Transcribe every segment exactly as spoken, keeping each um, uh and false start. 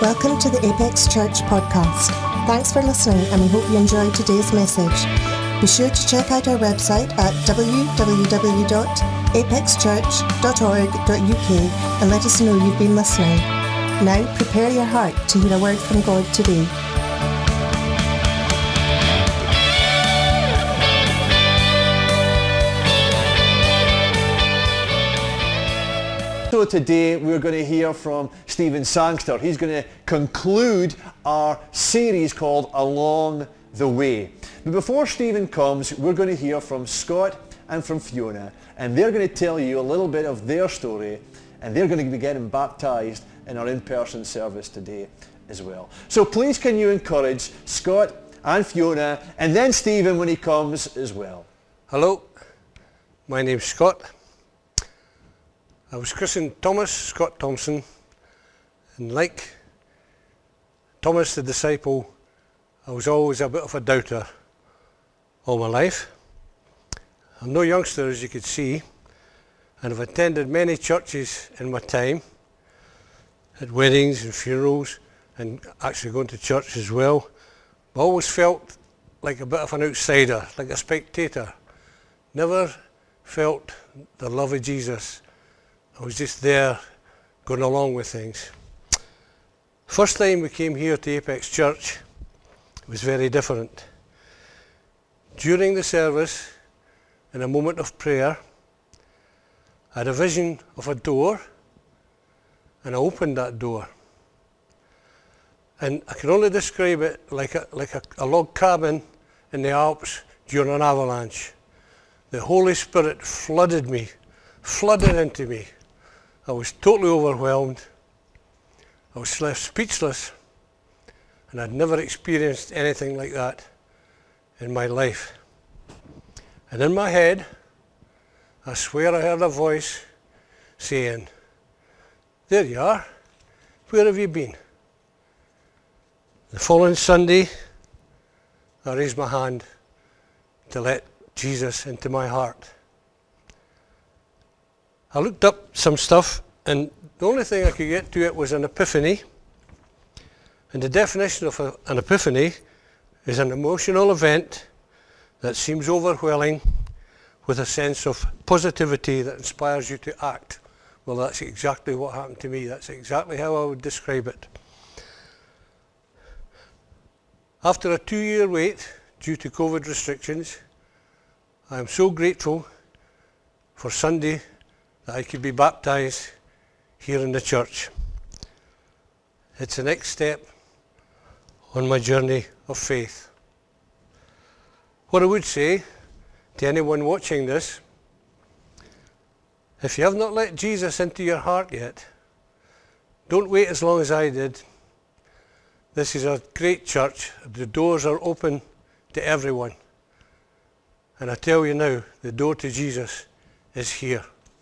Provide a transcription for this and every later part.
Welcome to the Apex Church podcast. Thanks for listening and we hope you enjoyed today's message. Be sure to check out our website at w w w dot apex church dot org dot u k and let us know you've been listening. Now prepare your heart to hear a word from God today. So today we're going to hear from Stephen Sangster. He's going to conclude our series called Along the Way. But before Stephen comes, we're going to hear from Scott and from Fiona, and they're going to tell you a little bit of their story, and they're going to be getting baptized in our in-person service today as well. So please can you encourage Scott and Fiona, and then Stephen when he comes as well. Hello, my name's Scott. I was christened Thomas Scott Thompson, and like Thomas the disciple, I was always a bit of a doubter all my life. I'm no youngster, as you could see, and I've attended many churches in my time, at weddings and funerals, and actually going to church as well. I always felt like a bit of an outsider, like a spectator. Never felt the love of Jesus. I was just there going along with things. First time we came here to Apex Church, it was very different. During the service, in a moment of prayer, I had a vision of a door, and I opened that door. And I can only describe it like a, like a, a log cabin in the Alps during an avalanche. The Holy Spirit flooded me, flooded into me. I was totally overwhelmed. I was left speechless, and I'd never experienced anything like that in my life. And in my head, I swear I heard a voice saying, "There you are. Where have you been?" The following Sunday, I raised my hand to let Jesus into my heart. I looked up some stuff, and the only thing I could get to it was an epiphany. And the definition of a, an epiphany is an emotional event that seems overwhelming with a sense of positivity that inspires you to act. Well, that's exactly what happened to me. That's exactly how I would describe it. After a two-year wait due to COVID restrictions, I am so grateful for Sunday that I could be baptized here in the church. It's the next step on my journey of faith. What I would say to anyone watching this, if you have not let Jesus into your heart yet, don't wait as long as I did. This is a great church. The doors are open to everyone. And I tell you now, the door to Jesus is here.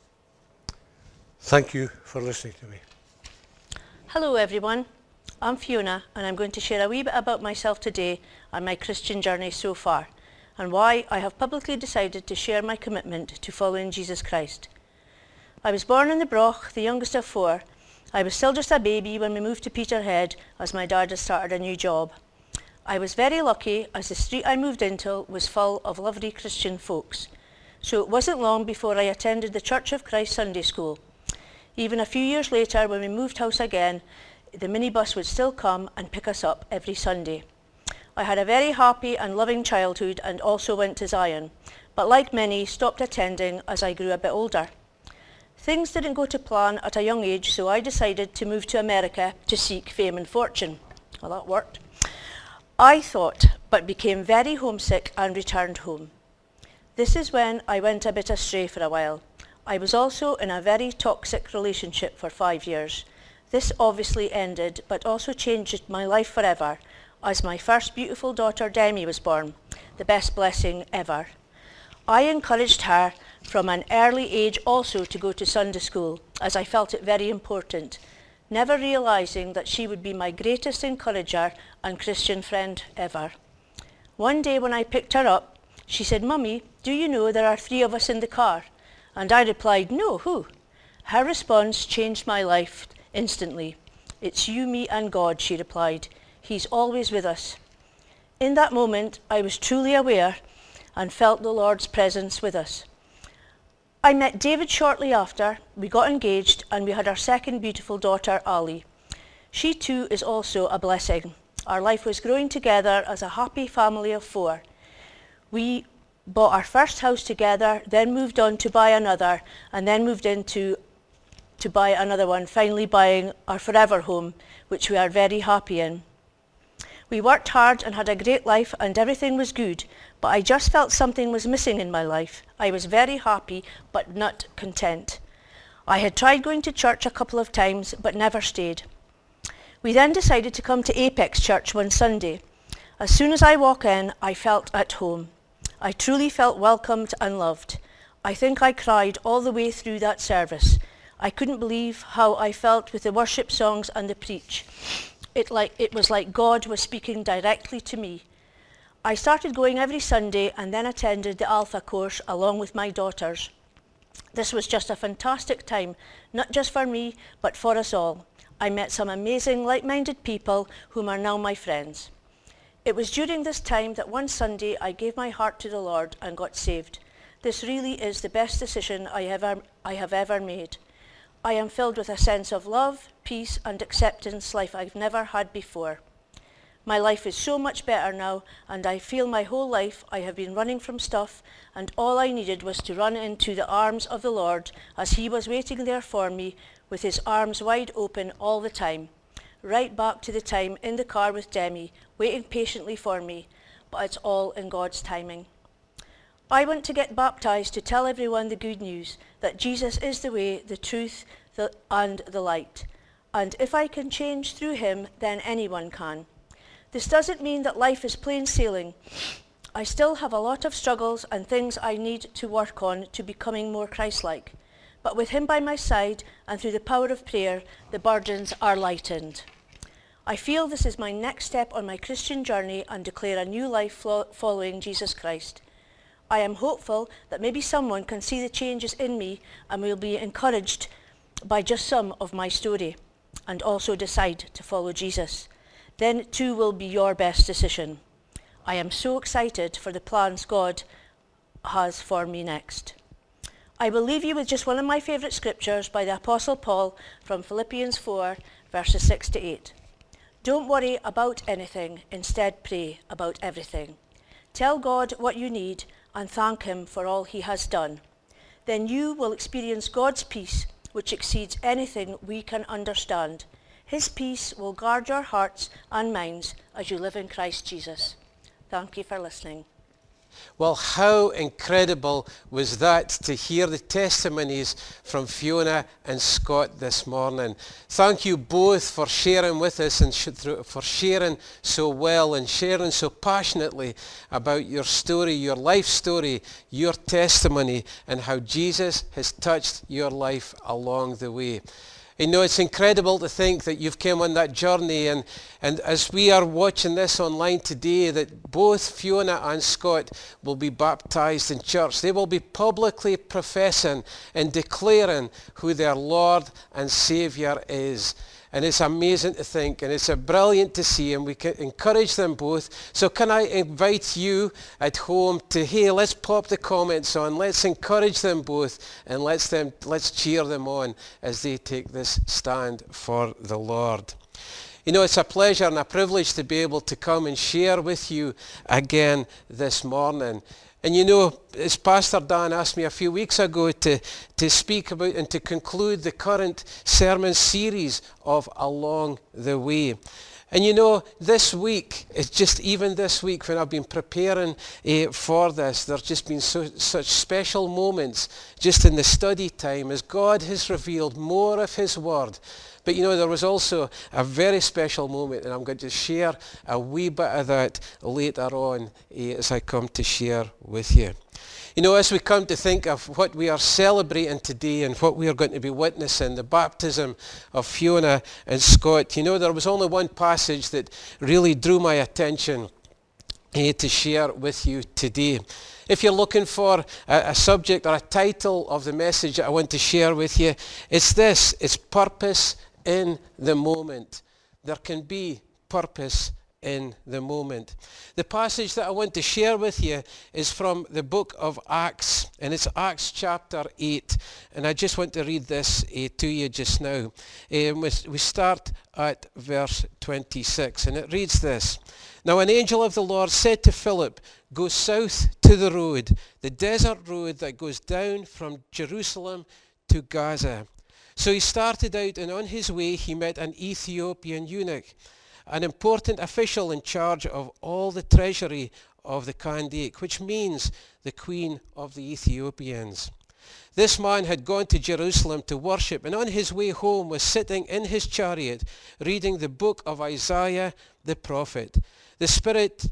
Thank you for listening to me. Hello everyone, I'm Fiona and I'm going to share a wee bit about myself today and my Christian journey so far, and why I have publicly decided to share my commitment to following Jesus Christ. I was born in the Broch, the youngest of four. I was still just a baby when we moved to Peterhead as my dad had started a new job. I was very lucky as the street I moved into was full of lovely Christian folks. So it wasn't long before I attended the Church of Christ Sunday School. Even a few years later, when we moved house again, the minibus would still come and pick us up every Sunday. I had a very happy and loving childhood and also went to Zion, but like many, stopped attending as I grew a bit older. Things didn't go to plan at a young age, so I decided to move to America to seek fame and fortune. Well, that worked. I thought, but became very homesick and returned home. This is when I went a bit astray for a while. I was also in a very toxic relationship for five years. This obviously ended, but also changed my life forever, as my first beautiful daughter Demi was born, the best blessing ever. I encouraged her from an early age also to go to Sunday school, as I felt it very important, never realising that she would be my greatest encourager and Christian friend ever. One day when I picked her up, she said, "Mummy, do you know there are three of us in the car?" And I replied, "No, who?" Her response changed my life instantly. "It's you, me and God," she replied. "He's always with us." In that moment, I was truly aware and felt the Lord's presence with us. I met David shortly after, we got engaged, and we had our second beautiful daughter, Ali. She too is also a blessing. Our life was growing together as a happy family of four. We bought our first house together, then moved on to buy another, and then moved into to buy another one, finally buying our forever home, which we are very happy in. We worked hard and had a great life, and everything was good, but I just felt something was missing in my life. I was very happy, but not content. I had tried going to church a couple of times, but never stayed. We then decided to come to Apex Church one Sunday. As soon as I walked in, I felt at home. I truly felt welcomed and loved. I think I cried all the way through that service. I couldn't believe how I felt with the worship songs and the preach. It, like, it was like God was speaking directly to me. I started going every Sunday and then attended the Alpha course along with my daughters. This was just a fantastic time, not just for me, but for us all. I met some amazing like-minded people whom are now my friends. It was during this time that one Sunday I gave my heart to the Lord and got saved. This really is the best decision I have ever, I have ever made. I am filled with a sense of love, peace and acceptance like I've never had before. My life is so much better now, and I feel my whole life I have been running from stuff, and all I needed was to run into the arms of the Lord as he was waiting there for me with his arms wide open all the time. Right back to the time in the car with Demi, waiting patiently for me, but it's all in God's timing. I want to get baptized to tell everyone the good news, that Jesus is the way, the truth, the, and the light. And if I can change through him, then anyone can. This doesn't mean that life is plain sailing. I still have a lot of struggles and things I need to work on to becoming more Christ-like. But with him by my side and through the power of prayer, the burdens are lightened. I feel this is my next step on my Christian journey and declare a new life flo- following Jesus Christ. I am hopeful that maybe someone can see the changes in me and will be encouraged by just some of my story and also decide to follow Jesus. Then it too will be your best decision. I am so excited for the plans God has for me next. I will leave you with just one of my favourite scriptures by the Apostle Paul from Philippians four, verses six to eight. Don't worry about anything, instead pray about everything. Tell God what you need and thank him for all he has done. Then you will experience God's peace, which exceeds anything we can understand. His peace will guard your hearts and minds as you live in Christ Jesus. Thank you for listening. Well, how incredible was that to hear the testimonies from Fiona and Scott this morning. Thank you both for sharing with us and for sharing so well and sharing so passionately about your story, your life story, your testimony, and how Jesus has touched your life along the way. You know, it's incredible to think that you've come on that journey, and, and as we are watching this online today, that both Fiona and Scott will be baptized in church. They will be publicly professing and declaring who their Lord and Saviour is. And it's amazing to think, and it's a brilliant to see, and we can encourage them both. So can I invite you at home to, hey, let's pop the comments on, let's encourage them both, and let's them let's cheer them on as they take this stand for the Lord. You know, it's a pleasure and a privilege to be able to come and share with you again this morning. And you know, as Pastor Dan asked me a few weeks ago to, to speak about and to conclude the current sermon series of Along the Way. And you know, this week, it's just even this week when I've been preparing uh, for this, there's just been so, such special moments just in the study time as God has revealed more of his word. But you know, there was also a very special moment, and I'm going to share a wee bit of that later on eh, as I come to share with you. You know, as we come to think of what we are celebrating today and what we are going to be witnessing, the baptism of Fiona and Scott, you know, there was only one passage that really drew my attention eh, to share with you today. If you're looking for a, a subject or a title of the message that I want to share with you, it's this, it's Purpose in the moment. There can be purpose in the moment. The passage that I want to share with you is from the book of Acts, and it's Acts chapter eight, and I just want to read this uh, to you just now. Um, we, we start at verse twenty-six, and it reads this. Now an angel of the Lord said to Philip, go south to the road, the desert road that goes down from Jerusalem to Gaza. So he started out, and on his way he met an Ethiopian eunuch, an important official in charge of all the treasury of the Kandake, which means the queen of the Ethiopians. This man had gone to Jerusalem to worship, and on his way home was sitting in his chariot reading the book of Isaiah the prophet. The Spirit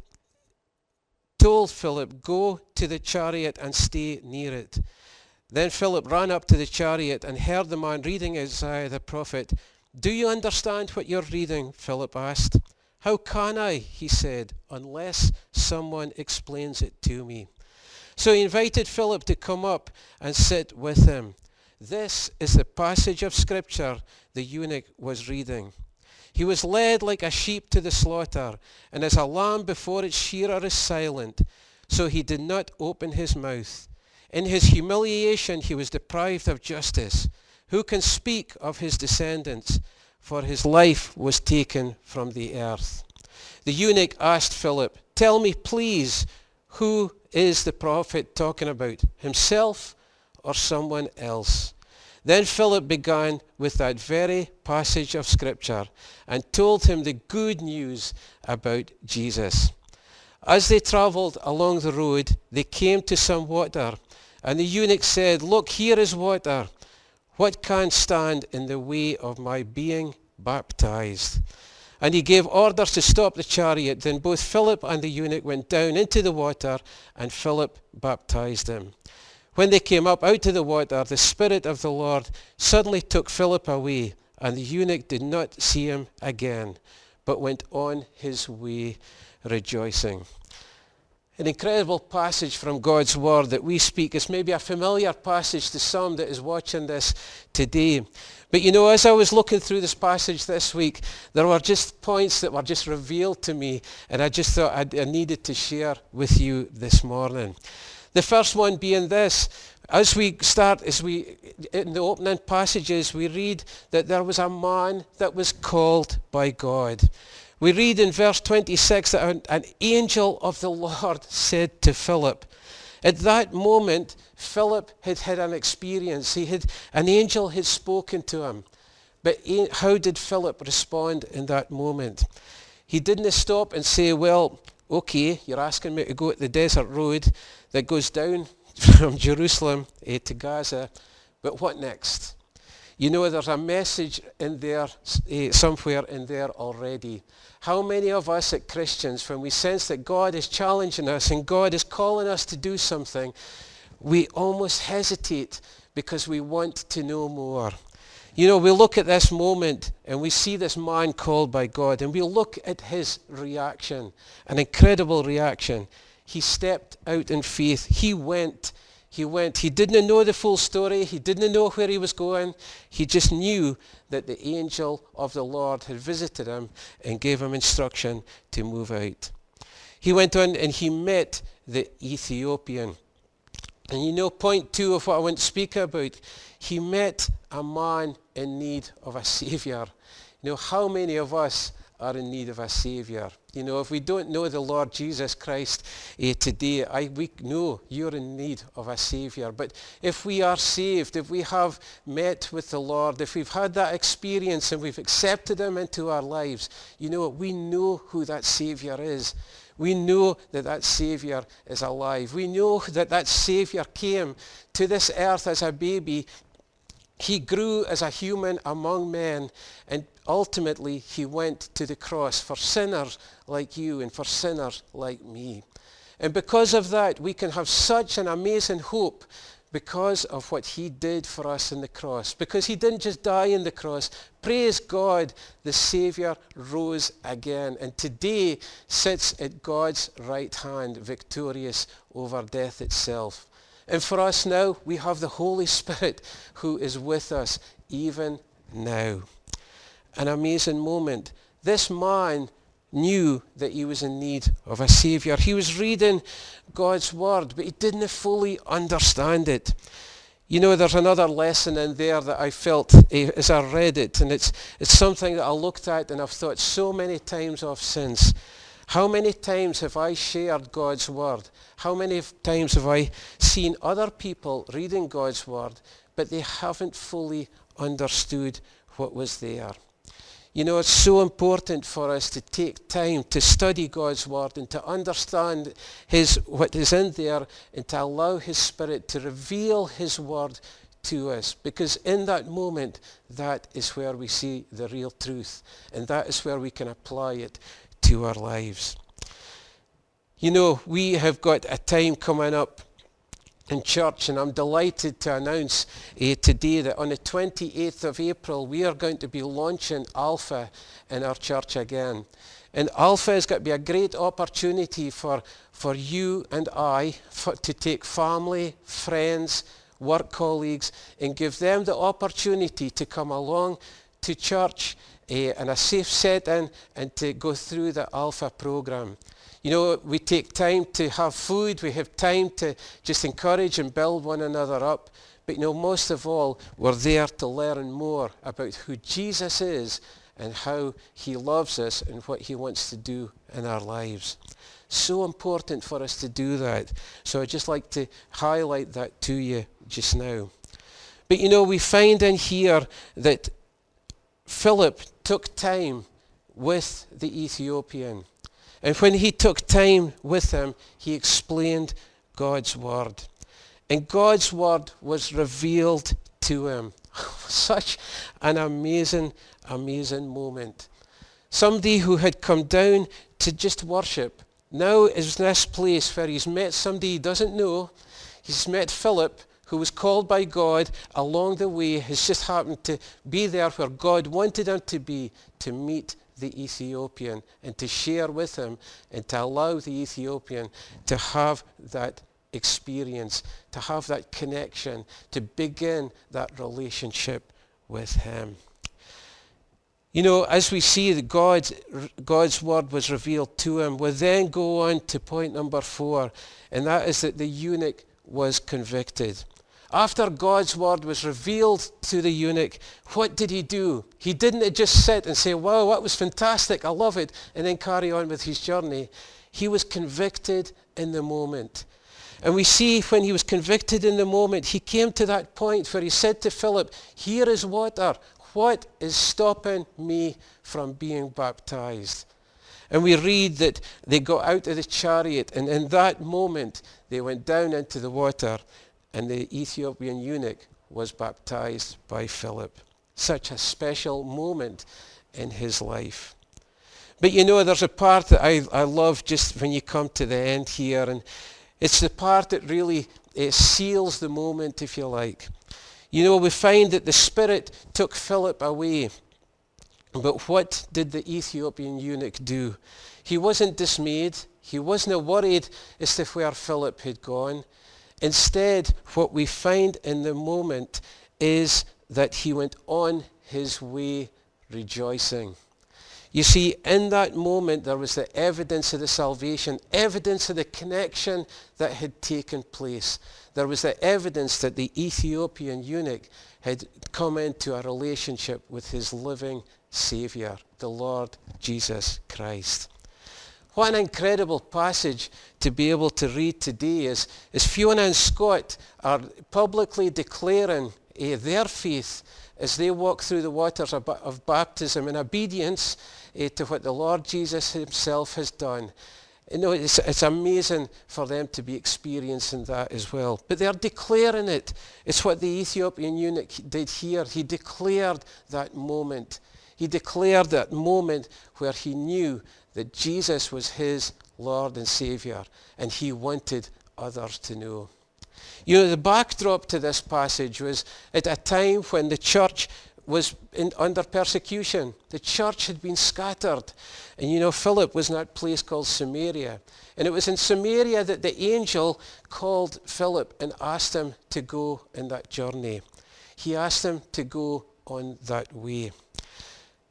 told Philip, go to the chariot and stay near it. Then Philip ran up to the chariot and heard the man reading Isaiah the prophet. Do you understand what you're reading? Philip asked. How can I, he said, unless someone explains it to me. So he invited Philip to come up and sit with him. This is the passage of scripture the eunuch was reading. He was led like a sheep to the slaughter, and as a lamb before its shearer is silent, so he did not open his mouth. In his humiliation he was deprived of justice. Who can speak of his descendants? For his life was taken from the earth. The eunuch asked Philip, tell me please, who is the prophet talking about, himself or someone else? Then Philip began with that very passage of scripture and told him the good news about Jesus. As they traveled along the road, they came to some water, and the eunuch said, look, here is water. What can stand in the way of my being baptized? And he gave orders to stop the chariot. Then both Philip and the eunuch went down into the water, and Philip baptized him. When they came up out of the water, the Spirit of the Lord suddenly took Philip away, and the eunuch did not see him again, but went on his way rejoicing. An incredible passage from God's Word that we speak. It's maybe a familiar passage to some that is watching this today. But you know, as I was looking through this passage this week, there were just points that were just revealed to me, and I just thought I'd, I needed to share with you this morning. The first one being this. As we start, as we in the opening passages, we read that there was a man that was called by God. We read in verse twenty-six that an, an angel of the Lord said to Philip. At that moment, Philip had had an experience. He had an angel had spoken to him. But how did Philip respond in that moment? He didn't stop and say, well, okay, you're asking me to go at the desert road that goes down from Jerusalem eh, to Gaza, but what next? You know, there's a message in there, eh, somewhere in there already. How many of us as Christians, when we sense that God is challenging us and God is calling us to do something, we almost hesitate because we want to know more. You know, we look at this moment and we see this man called by God, and we look at his reaction, an incredible reaction. He stepped out in faith. He went. He went. He didn't know the full story. He didn't know where he was going. He just knew that the angel of the Lord had visited him and gave him instruction to move out. He went on and he met the Ethiopian. And you know, point two of what I want to speak about, he met a man in need of a Savior. You know, how many of us are in need of a Savior? You know, if we don't know the Lord Jesus Christ eh, today, I, we know you're in need of a Savior. But if we are saved, if we have met with the Lord, if we've had that experience and we've accepted him into our lives, you know, we know who that Savior is. We know that that Savior is alive. We know that that Savior came to this earth as a baby. He grew as a human among men, and ultimately he went to the cross for sinners like you and for sinners like me. And because of that, we can have such an amazing hope because of what he did for us in the cross. Because he didn't just die on the cross. Praise God, the Savior rose again, and today sits at God's right hand, victorious over death itself. And for us now, we have the Holy Spirit who is with us even now. an amazing moment. This man knew that he was in need of a Saviour. He was reading God's Word, but he didn't fully understand it. You know, there's another lesson in there that I felt eh, as I read it, and it's it's something that I looked at and I've thought so many times of since. How many times have I shared God's Word? How many times have I seen other people reading God's Word, but they haven't fully understood what was there? You know, it's so important for us to take time to study God's Word and to understand His what is in there and to allow His Spirit to reveal His Word to us. Because in that moment, that is where we see the real truth, and that is where we can apply it to our lives. You know, we have got a time coming up in church, and I'm delighted to announce uh, today that on the twenty-eighth of April we are going to be launching Alpha in our church again. And Alpha is going to be a great opportunity for, for you and I for, to take family, friends, work colleagues, and give them the opportunity to come along to church uh, in a safe setting and to go through the Alpha program. You know, we take time to have food, we have time to just encourage and build one another up. But you know, most of all, we're there to learn more about who Jesus is and how He loves us and what He wants to do in our lives. So important for us to do that. So I'd just like to highlight that to you just now. But you know, we find in here that Philip took time with the Ethiopian. And when he took time with him, he explained God's Word. And God's Word was revealed to him. Such an amazing, amazing moment. Somebody who had come down to just worship now is in this place where he's met somebody he doesn't know. He's met Philip, who was called by God along the way, has just happened to be there where God wanted him to be, to meet the Ethiopian and to share with him and to allow the Ethiopian to have that experience, to have that connection, to begin that relationship with him. You know, as we see that God's, God's Word was revealed to him, we'll then go on to point number four, and that is that the eunuch was convicted. After God's Word was revealed to the eunuch, what did he do? He didn't just sit and say, wow, that was fantastic, I love it, and then carry on with his journey. He was convicted in the moment. And we see when he was convicted in the moment, he came to that point where he said to Philip, here is water. What is stopping me from being baptized? And we read that they got out of the chariot, and in that moment, they went down into the water, and the Ethiopian eunuch was baptized by Philip. Such a special moment in his life. But you know, there's a part that I, I love just when you come to the end here, and it's the part that really it seals the moment, if you like. You know, we find that the Spirit took Philip away. But what did the Ethiopian eunuch do? He wasn't dismayed. He wasn't worried as to where Philip had gone. Instead, what we find in the moment is that he went on his way rejoicing. You see, in that moment, there was the evidence of the salvation, evidence of the connection that had taken place. There was the evidence that the Ethiopian eunuch had come into a relationship with his living Saviour, the Lord Jesus Christ. What an incredible passage to be able to read today as, as Fiona and Scott are publicly declaring uh, their faith as they walk through the waters of, of baptism in obedience uh, to what the Lord Jesus himself has done. You know, it's, it's amazing for them to be experiencing that as well. But they're declaring it. It's what the Ethiopian eunuch did here. He declared that moment. He declared that moment where he knew that Jesus was his Lord and Saviour, and he wanted others to know. You know, the backdrop to this passage was at a time when the church was in, under persecution. The church had been scattered. And you know, Philip was in that place called Samaria. And it was in Samaria that the angel called Philip and asked him to go in that journey. He asked him to go on that way.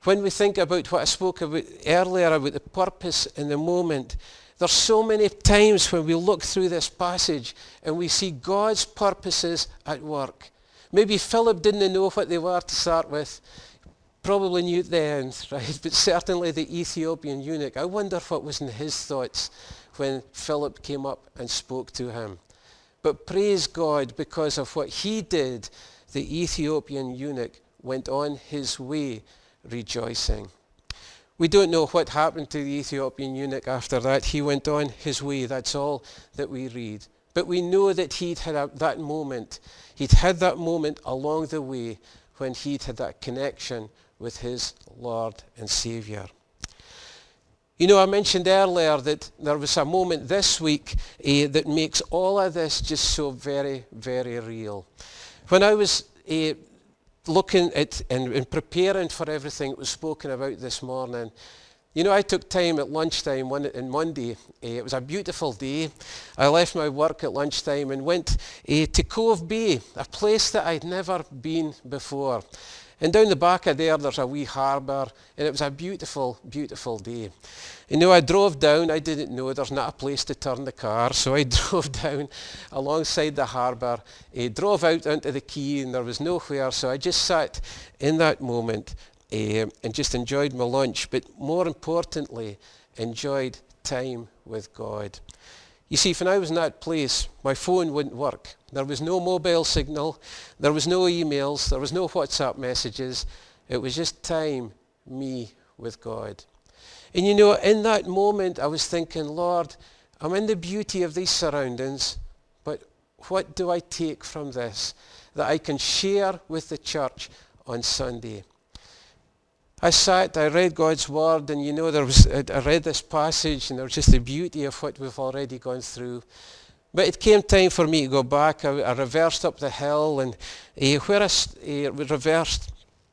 When we think about what I spoke about earlier, about the purpose in the moment, there's so many times when we look through this passage and we see God's purposes at work. Maybe Philip didn't know what they were to start with. Probably knew at the end, right? But certainly the Ethiopian eunuch, I wonder what was in his thoughts when Philip came up and spoke to him. But praise God, because of what he did, the Ethiopian eunuch went on his way rejoicing. We don't know what happened to the Ethiopian eunuch after that. He went on his way. That's all that we read. But we know that he'd had a, that moment. He'd had that moment along the way when he'd had that connection with his Lord and Saviour. You know, I mentioned earlier that there was a moment this week eh, that makes all of this just so very, very real. When I was eh, looking at and, and preparing for everything that was spoken about this morning, you know, I took time at lunchtime one, on Monday. Eh, it was a beautiful day. I left my work at lunchtime and went eh, to Cove Bay, a place that I'd never been before. And down the back of there, there's a wee harbour, and it was a beautiful, beautiful day. You know, I drove down. I didn't know there's not a place to turn the car, so I drove down alongside the harbour, uh, drove out onto the quay, and there was nowhere, so I just sat in that moment uh, and just enjoyed my lunch, but more importantly, enjoyed time with God. You see, when I was in that place, my phone wouldn't work. There was no mobile signal. There was no emails. There was no WhatsApp messages. It was just time, me, with God. And you know, in that moment, I was thinking, Lord, I'm in the beauty of these surroundings, but what do I take from this that I can share with the church on Sunday? I sat, I read God's word, and you know, there was, I read this passage, and there was just the beauty of what we've already gone through. But it came time for me to go back. I, I reversed up the hill, and uh, where I uh, reversed,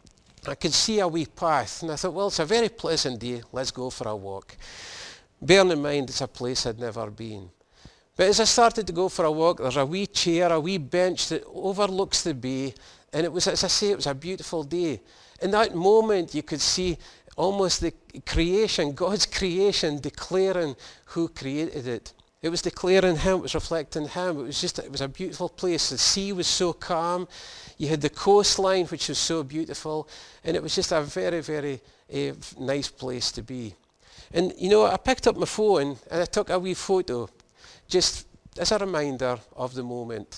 I could see a wee path, and I thought, well, it's a very pleasant day. Let's go for a walk. Bearing in mind, it's a place I'd never been. But as I started to go for a walk, there's a wee chair, a wee bench that overlooks the bay, and it was, as I say, it was a beautiful day. In that moment, you could see almost the creation, God's creation, declaring who created it. It was declaring Him, it was reflecting Him. It was just, it was a beautiful place. The sea was so calm. You had the coastline, which was so beautiful. And it was just a very, very uh, nice place to be. And, you know, I picked up my phone and I took a wee photo, just as a reminder of the moment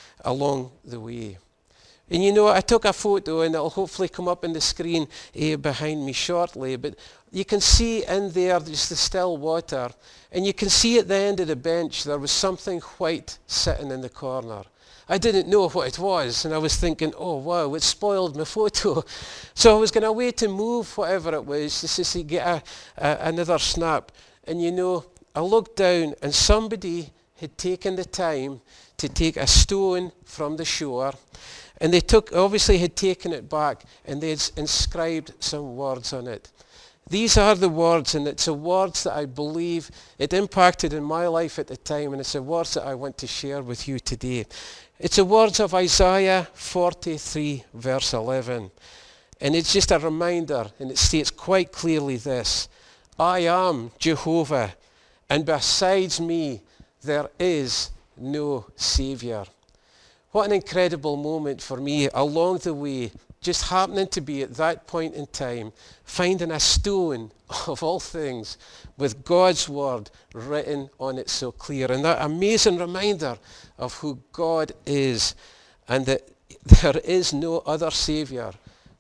along the way. And you know, I took a photo, and it'll hopefully come up on the screen uh, behind me shortly, but you can see in there just the still water, and you can see at the end of the bench there was something white sitting in the corner. I didn't know what it was, and I was thinking, oh wow, it spoiled my photo. So I was going to wait to move whatever it was just to get a, a, another snap. And you know, I looked down, and somebody had taken the time to take a stone from the shore, and they took, obviously had taken it back, and they had inscribed some words on it. These are the words, and it's the words that I believe it impacted in my life at the time, and it's the words that I want to share with you today. It's the words of Isaiah forty-three, verse eleven. And it's just a reminder, and it states quite clearly this: I am Jehovah, and besides me there is no Saviour. What an incredible moment for me along the way, just happening to be at that point in time, finding a stone of all things with God's word written on it so clear. And that amazing reminder of who God is, and that there is no other Saviour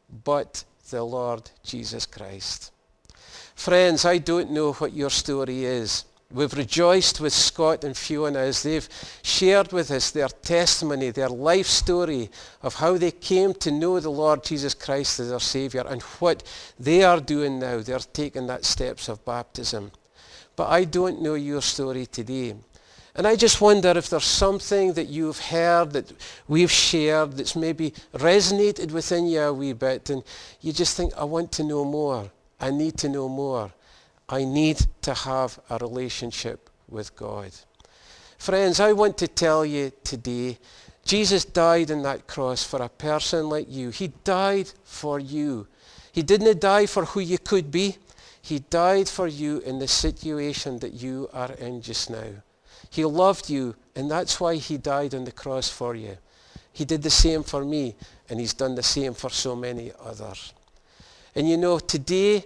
but the Lord Jesus Christ. Friends, I don't know what your story is. We've rejoiced with Scott and Fiona as they've shared with us their testimony, their life story of how they came to know the Lord Jesus Christ as their Saviour, and what they are doing now. They're taking that steps of baptism. But I don't know your story today. And I just wonder if there's something that you've heard, that we've shared, that's maybe resonated within you a wee bit, and you just think, I want to know more. I need to know more. I need to have a relationship with God. Friends, I want to tell you today, Jesus died on that cross for a person like you. He died for you. He didn't die for who you could be. He died for you in the situation that you are in just now. He loved you, and that's why he died on the cross for you. He did the same for me, and he's done the same for so many others. And you know, today,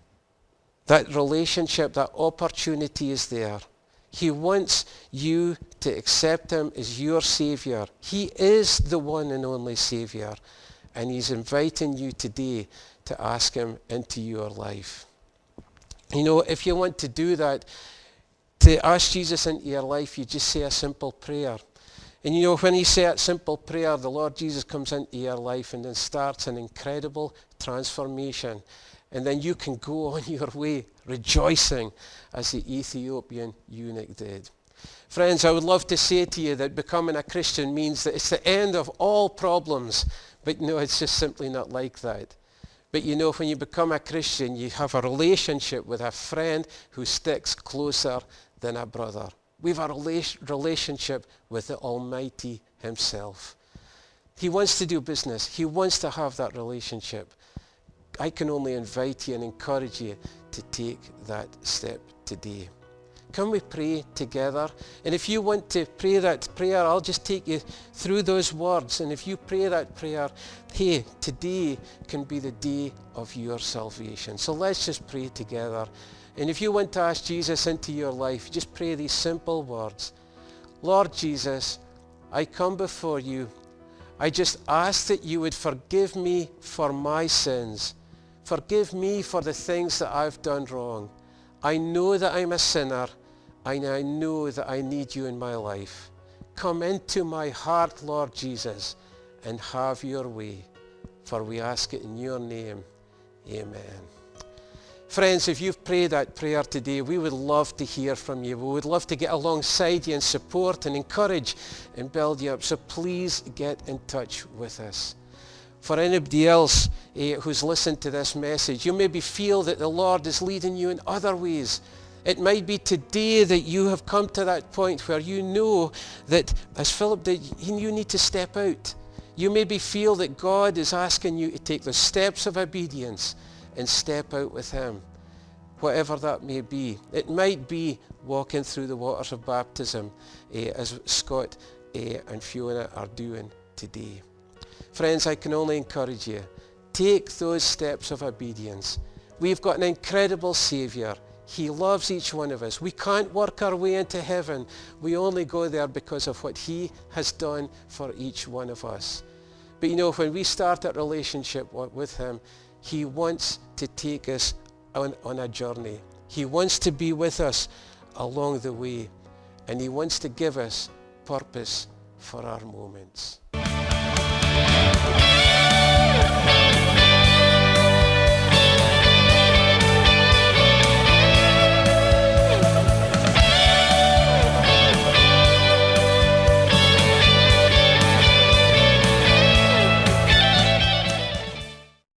that relationship, that opportunity is there. He wants you to accept him as your Savior. He is the one and only Savior, and he's inviting you today to ask him into your life. You know, if you want to do that, to ask Jesus into your life, you just say a simple prayer. And you know, when you say that simple prayer, the Lord Jesus comes into your life and then starts an incredible transformation. And then you can go on your way rejoicing as the Ethiopian eunuch did. Friends, I would love to say to you that becoming a Christian means that it's the end of all problems. But no, it's just simply not like that. But you know, when you become a Christian, you have a relationship with a friend who sticks closer than a brother. We have a rela- relationship with the Almighty himself. He wants to do business. He wants to have that relationship. I can only invite you and encourage you to take that step today. Can we pray together? And if you want to pray that prayer, I'll just take you through those words. And if you pray that prayer, hey, today can be the day of your salvation. So let's just pray together. And if you want to ask Jesus into your life, just pray these simple words. Lord Jesus, I come before you. I just ask that you would forgive me for my sins. Forgive me for the things that I've done wrong. I know that I'm a sinner, and I know that I need you in my life. Come into my heart, Lord Jesus, and have your way. For we ask it in your name. Amen. Friends, if you've prayed that prayer today, we would love to hear from you. We would love to get alongside you and support and encourage and build you up. So please get in touch with us. For anybody else eh, who's listened to this message, you maybe feel that the Lord is leading you in other ways. It might be today that you have come to that point where you know that, as Philip did, you need to step out. You maybe feel that God is asking you to take the steps of obedience and step out with him, whatever that may be. It might be walking through the waters of baptism, eh, as Scott eh, and Fiona are doing today. Friends, I can only encourage you, take those steps of obedience. We've got an incredible Savior. He loves each one of us. We can't work our way into heaven. We only go there because of what he has done for each one of us. But you know, when we start that relationship with him, he wants to take us on, on a journey. He wants to be with us along the way. And he wants to give us purpose for our moments.